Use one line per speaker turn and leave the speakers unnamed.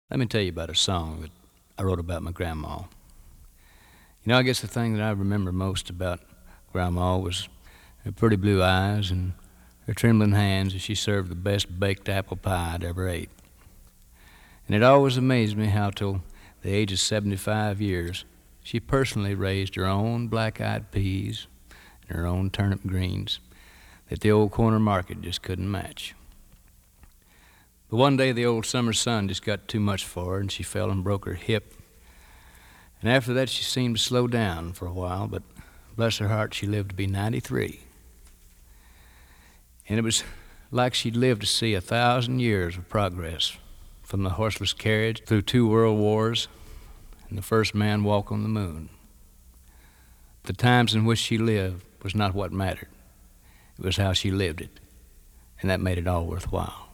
Let me tell you about a song that I wrote about my grandma. I guess the thing that I remember most about Grandma was her pretty blue eyes and her trembling hands as she served the best baked apple pie I'd ever ate. And it always amazed me how, till the age of 75 years, she personally raised her own black-eyed peas and her own turnip greens that the old corner market just couldn't match. But one day the old summer sun just got too much for her, and she fell and broke her hip. And after that she seemed to slow down for a while, but bless her heart, she lived to be 93. And it was like she'd lived to see 1,000 years of progress, from the horseless carriage through 2 world wars and the first man walk on the moon. The times in which she lived was not what mattered. It was how she lived it, and that made it all worthwhile.